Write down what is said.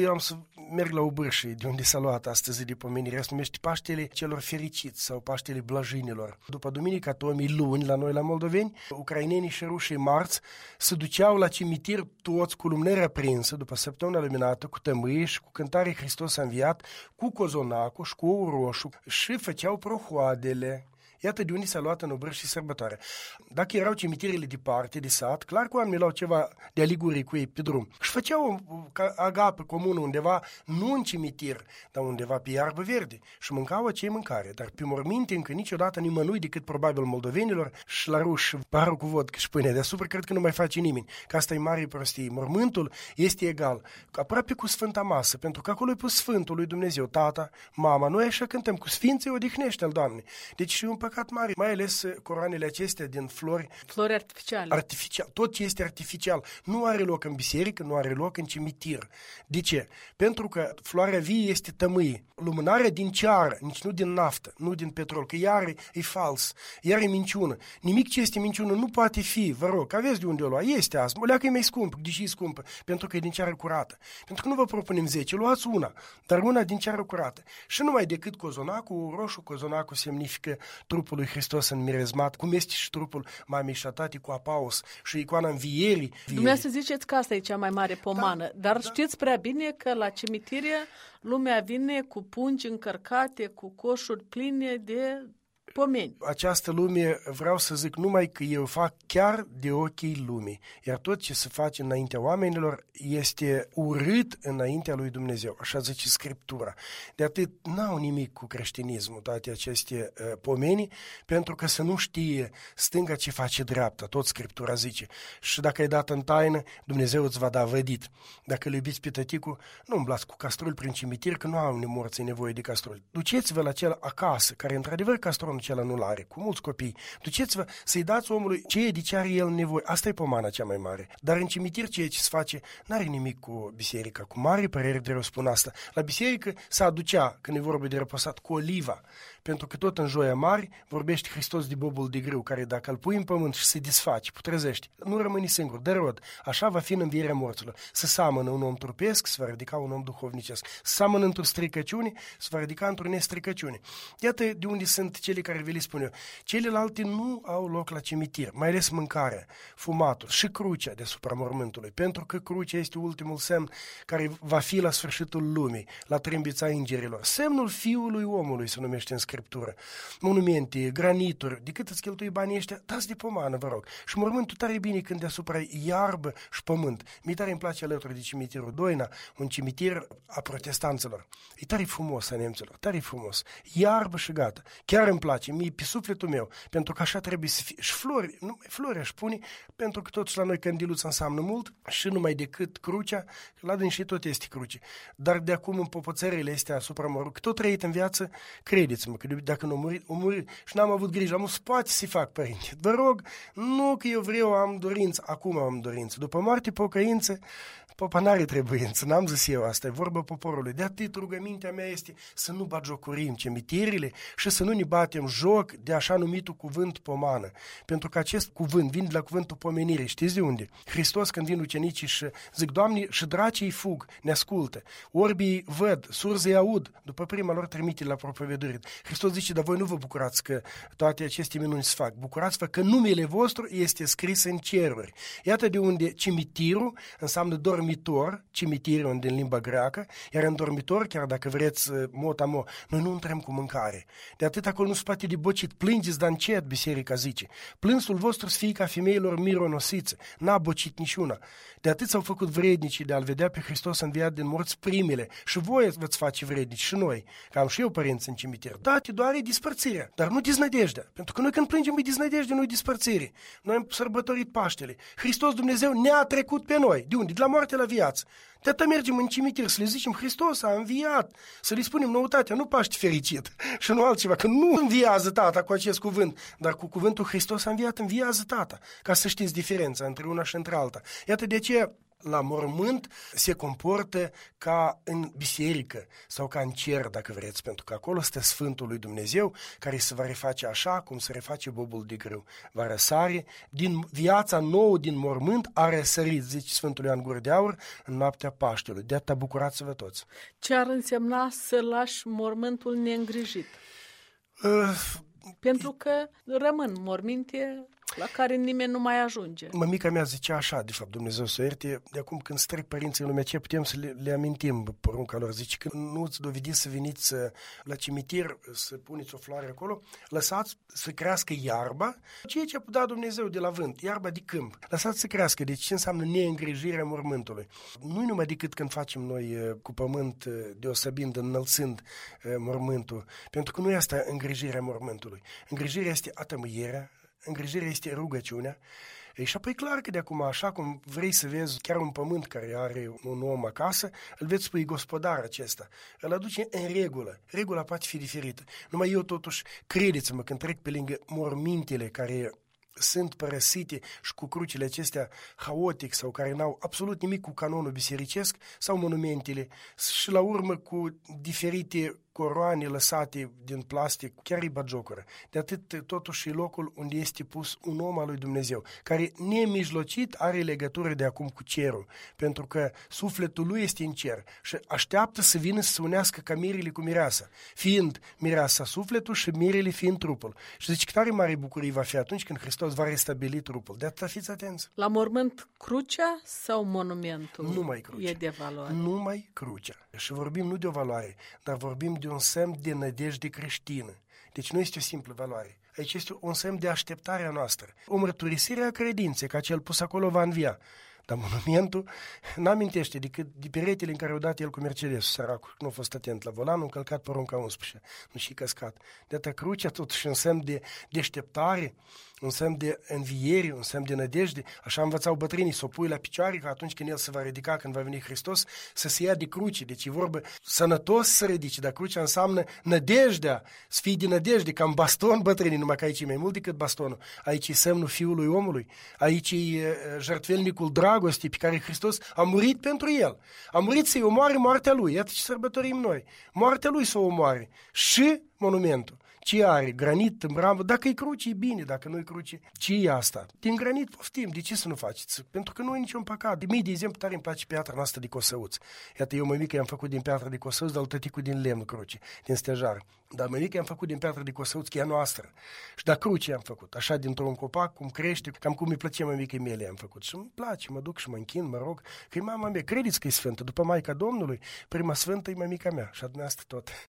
Eu am să merg la Obârșii, de unde s-a luat astăzi de pomenire. Se numește Paștele celor fericiți sau Paștele blajinilor. După Duminica Tomii, luni, la noi la moldoveni, ucrainenii și rușii marți se duceau la cimitir toți cu lumânări aprinsă, după săptămâna luminată, cu tămâie și cu cântare Hristos a înviat, cu cozonacul și cu ou roșu și făceau prohoadele. Iată de unde s-a luat în Obârși sărbătoare. Dacă erau cimitirele departe de sat, clar că oamenii luau ceva de aligurii cu ei pe drum. Și făceau agapă comună undeva, nu în cimitir, dar undeva pe iarbă verde. Și mâncau acei mâncare. Dar pe morminte încă niciodată nimănui decât probabil moldovenilor și la ruși parul cu vodcă și pâine deasupra, cred că nu mai face nimeni. Că asta e mare prostie. Mormântul este egal, aproape cu Sfânta Masă, pentru că acolo e pus Sfântul lui Dumnezeu, Tata, Mama. Noi așa cântăm, cu Sfinții odihnește-l, Doamne. Deci și un păcat mare, mai ales coroanele acestea din flori artificiale. Artificial. Tot ce este artificial nu are loc în biserică, nu are loc în cimitir. De ce? Pentru că floarea vie este tămâie. Lumânarea din ceară, nici nu din naftă, nu din petrol, că iar e fals, iar e minciună. Nimic ce este minciună nu poate fi, vă rog, aveți de unde o lua. Este asta. O leacă e mai scumpă, deși e scumpă, pentru că e din ceară curată. Pentru că nu vă propunem 10, luați una, dar una din ceară curată. Și numai decât cozonacul roșu, cozonacul semnifică trupul lui Hristos înmirezmat, cum este și trupul mamei și a tatei cu apaus și icoana învierii. Dumneavoastră ziceți că asta e cea mai mare pomană, dar știți prea bine că la cimitire lumea vine cu pungi încărcate, cu coșuri pline de pomeni. Această lume, vreau să zic numai că eu fac chiar de ochii lumii. Iar tot ce se face înaintea oamenilor este urât înaintea lui Dumnezeu. Așa zice Scriptura. De atât n-au nimic cu creștinismul toate aceste pomeni, pentru că să nu știe stânga ce face dreapta. Tot Scriptura zice. Și dacă ai dat în taină, Dumnezeu îți va da vădit. Dacă îl iubiți pe tăticul, nu umblați cu castrol prin cimitir, că nu au nemorții nevoie de castrol. Duceți-vă la cel acasă, care într-adevăr castrol acela nu l-are, cu mulți copii. Duceți-vă să-i dați omului de ce are el nevoie. Asta e pomana cea mai mare. Dar în cimitir ceea ce se face n-are nimic cu biserica. Cu mare părere de rău spun asta. La biserică se aducea, când e vorba de răposat, cu oliva. Pentru că tot în Joia Mare vorbește Hristos de bobul de grâu, care dacă îl pui în pământ și se desface, putrezește, nu rămâne singur, de rod. Așa va fi în învierea morților. Să seamănă un om trupesc, să va ridica un om duhovnicesc. Să seamănă într-o stricăciune, să va ridica într-o nestricăciune. Iată de unde sunt cele care vi le spun eu. Celelalte nu au loc la cimitir, mai ales mâncarea, fumatul și crucea deasupra mormântului, pentru că crucea este ultimul semn care va fi la sfârșitul lumii, la trâmbița îngerilor. Semnul Fiului Omului se numește în Scriptură. Monumente, granituri, de cât îți cheltui banii ăștia, dați de pomană, vă rog. Și mormântul tare bine când deasupra iarbă și pământ. Mie tare îmi place alături de cimitirul Doina, un cimitir a protestanților. E tare frumos a nemților, tare frumos. Iarbă și gata. Chiar îmi place, mie pe sufletul meu, pentru că așa trebuie să fie. Și flori, flori aș pune, pentru că totuși la noi candiluța înseamnă mult și numai decât crucea, la dânsii tot este cruce. Dar de acum în popățările astea asupra morului, că tot trăit în viață, credeți-mă, că dacă nu o muri și n-am avut grijă, am poate să fac, părinte. Vă rog, nu că eu vreau, am dorință, acum am dorință. După moarte, pocăință, popa n-are trebuință, n-am zis eu asta, e vorba poporului. De atât rugămintea mea este să nu batjocorim cimitirile și să nu ne batem joc de așa numitul cuvânt pomană. Pentru că acest cuvânt vine de la cuvântul pomenire. Știți de unde? Hristos când vin ucenicii și zic, Doamne, și dracii fug, ne ascultă. Orbii văd, surzii aud, după prima lor trimite la propovăduire. Hristos zice, dar voi nu vă bucurați că toate aceste minuni se fac. Bucurați-vă că numele vostru este scris în ceruri. Iată de unde cimitirul înseamnă dormitor, cimitirul din limba greacă, iar în dormitor, chiar dacă vreți mot-a-mo, noi nu intrăm cu mâncare. De atât acolo nu se poate de bocit. Plângeți, dar încet, biserica zice. Plânsul vostru să fie ca femeilor mironosițe. N-a bocit niciuna. De atât s-au făcut vrednicii de a-L vedea pe Hristos înviat din morți primele. Și voi veți face vrednici, și noi, că am și eu părinți în cimitir. Da, te doare dispărțirea, dar nu deznădejdea. Pentru că noi când plângem e deznădejde, nu-i dispărțire. Noi am sărbătorit Paștele. Hristos Dumnezeu ne-a trecut pe noi. De unde? De la moarte la viață. De atât mergem în cimitir să le zicem Hristos a înviat, să le spunem noutatea, nu Paște fericit și nu altceva, că nu înviază Tata cu acest cuvânt, dar cu cuvântul Hristos a înviat, înviază Tata, ca să știți diferența între una și între alta. Iată de aceea la mormânt se comportă ca în biserică sau ca în cer, dacă vreți, pentru că acolo stă Sfântul lui Dumnezeu, care se va reface așa cum se reface bobul de grâu. Va răsare din viața nouă din mormânt, a răsărit, zice Sfântul Ioan Gură de Aur, în noaptea Paștelui. De atâta bucurați-vă toți. Ce ar însemna să lași mormântul neîngrijit? Pentru că rămân morminte la care nimeni nu mai ajunge. Mămica mea zicea așa, de fapt, Dumnezeu să ierte, de acum când strec părinții în lumea aceea, putem să le amintim porunca lor. Zice, când nu îți dovediți să veniți la cimitir, să puneți o floare acolo, lăsați să crească iarba, ceea ce a dat Dumnezeu de la vânt, iarba de câmp. Lăsați să crească, deci ce înseamnă neîngrijirea mormântului. Nu numai decât când facem noi cu pământ deosebind, înălțând mormântul, pentru că nu e asta îngrijirea mormântului. Îngrijirea este atămâierea, îngrijirea este rugăciunea. Și apoi clar că de acum, așa cum vrei să vezi chiar un pământ care are un om acasă, îl veți spui gospodar acesta. Îl aduce în regulă. Regula poate fi diferită. Numai eu totuși, credeți-mă, când trec pe lângă mormintele care sunt părăsite și cu crucile acestea haotic sau care n-au absolut nimic cu canonul bisericesc sau monumentele și la urmă cu diferite coroane lăsate din plastic, chiar e batjocură. De atât totuși e locul unde este pus un om al lui Dumnezeu, care nemijlocit are legătură de acum cu cerul, pentru că sufletul lui este în cer și așteaptă să vină să se unească ca mirele cu mireasa, fiind mireasa sufletul și mirele fiind trupul. Și zice că tare mare bucurie va fi atunci când Hristos va restabili trupul. De atât fiți atenți. La mormânt crucea sau monumentul Numai crucea. e de valoare? Numai crucea. Și vorbim nu de o valoare, dar vorbim de un semn de nădejde creștină. Deci nu este o simplă valoare. Aici este un semn de așteptare a noastră. O mărturisire a credinței, că cel pus acolo va învia. Dar monumentul n-amintește decât de peretele în care au dat el cu Mercedes, săracul. Nu a fost atent la volan, a încălcat porunca 11. Nu și căscat. De atât crucea totuși un semn de deșteptare, un semn de înviere, un semn de nădejde. Așa învățau bătrânii să o pui la picioare, că atunci când el se va ridica, când va veni Hristos, să se ia de cruce. Deci e vorbă sănătos să ridice, dar crucea înseamnă nădejdea, să fii de nădejde, ca în baston bătrânii, numai că aici e mai mult decât bastonul. Aici e semnul Fiului omului, aici e jertfelnicul dragostii pe care Hristos a murit pentru el. A murit să-i omoare moartea lui. Iată ce sărbătorim noi. Moartea lui să o omoare. Și monumentul. Ce are? Granit, mramă? Dacă e cruce, e bine. Dacă nu e cruce, ce e asta? Din granit poftim. De ce să nu faceți? Pentru că nu e niciun păcat. De mii de exemplu, tare îmi place piatra noastră de cosăuț. Iată, eu mămică i-am făcut din piatră de cosăuț, dar tăticul din lemn cruce, din stejar. Dar mămică i-am făcut din piatră de cosăuț, că e a noastră. Și da cruce am făcut. Așa, dintr-un copac, cum crește, cam cum îi plăcea mămicii mele am făcut. Și îmi place, mă duc și mă închin, mă rog, că e mama mea. Credeți că e sfântă? După Maica Domnului, prima sfântă e mămica mea și a dumneavoastră tot.